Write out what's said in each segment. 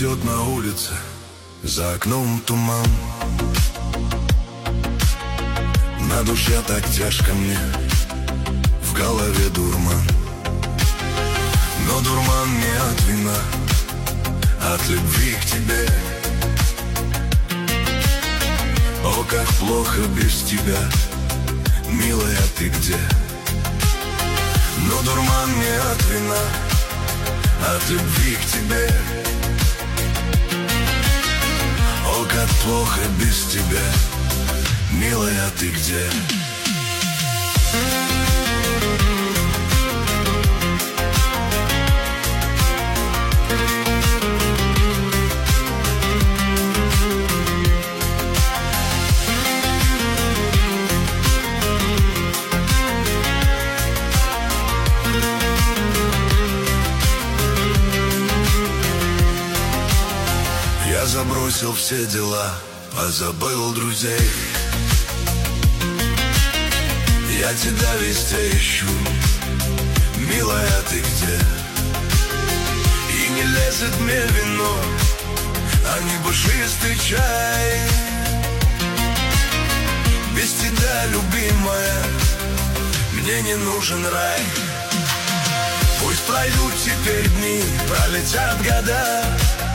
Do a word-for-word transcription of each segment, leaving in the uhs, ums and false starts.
идет на улице, за окном туман. На душе так тяжко мне, в голове дурман. Но дурман не от вина, от любви к тебе. О, как плохо без тебя, милая, ты где? Но дурман не от вина, от любви к тебе. О, как плохо без тебя, милая, ты где? Я забросил все дела, позабыл друзей. Я тебя везде ищу, милая, ты где? И не лезет мне вино, а не душистый чай. Без тебя, любимая, мне не нужен рай. Пусть пройдут теперь дни, пролетят года,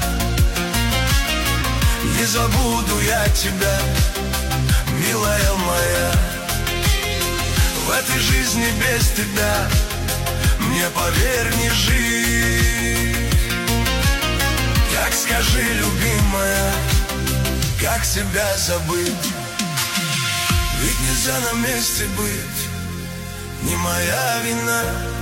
не забуду я тебя, милая моя. В этой жизни без тебя мне, поверь, не жить. Как скажи, любимая, как себя забыть? Ведь нельзя на месте быть, не моя вина.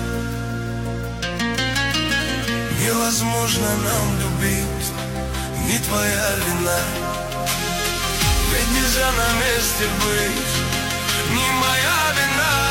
Невозможно нам любить, не твоя вина. Ведь нельзя на месте быть, не моя вина.